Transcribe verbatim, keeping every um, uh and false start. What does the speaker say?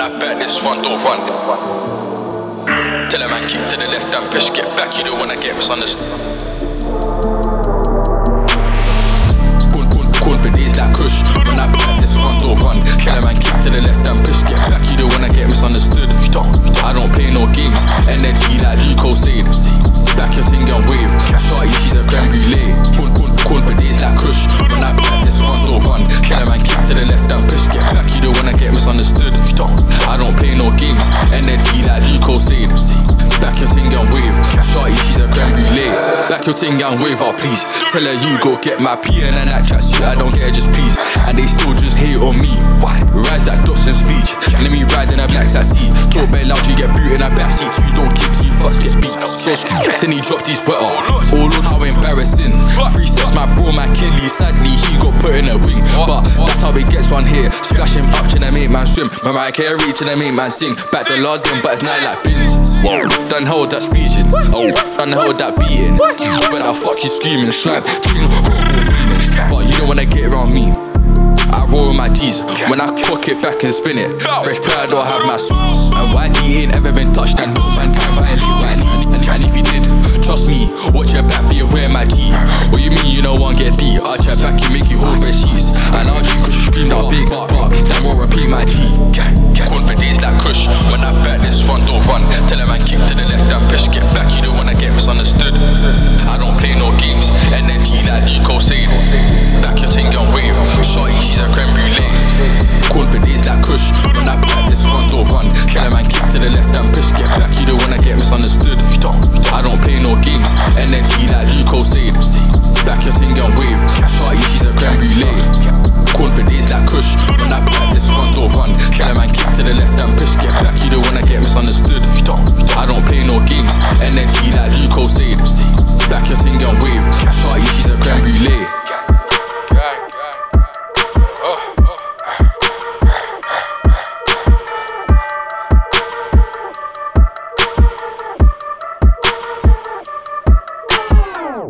I bet this one don't run. Tell a man keep to the left and push, get back, you don't wanna get misunderstood. Corn, corn, corn for days like Kush. When I bet this one don't run. Tell a man keep to the left and push, get back, you don't wanna get misunderstood. I don't play no games, energy like Luco said. Back your thing and wave, shorty she's a creme brulee. Corn, corn, corn for days like Kush. When I bet this one don't run. Tell a man keep to the left and push, get back, you don't wanna get misunderstood. I don't play no games, energy like Luco said. Back your thing and wave, shorty she's a creme brulee. Back your thing and wave up please. Tell her you go get my P and that tracksuit, I don't care just please. And they still just hate on me. Rise that dots and speech. Let me ride in a black taxi. Talk bare loud, you get booted in a backseat. You don't give two fucks, get beat. So then he dropped his sweater. Oh Lord, how embarrassing. Three steps, my bro, my Kelly. Sadly, he got put in a wing. But that's how it gets one here. Splashing up, tryna make man swim. Mariah Carey, tryna make man sing. Back the Lord in, but it's night like bins. Done hold that speeching. Oh, done hold that beating. When I fuck you screaming, swipe. But you don't wanna get around me. I roll with my G's. When I cock it back and spin it, fresh pride don't have my suits. And Y D ain't ever been touched, and no man can violate Y D. And, and if you did, trust me, watch your back, be aware my G. What you mean you don't want get beat? Arch your back, you make you hold bed sheets. I know you cause you screamed out big, but damn will repeat my G. Corn for days like Kush. When I bet this one don't run. Tell a man kick to the left and push, get back, you don't wanna get misunderstood. I don't play no games, energy like Luco said. Back your thing and wave, shorty she's a creme brulee.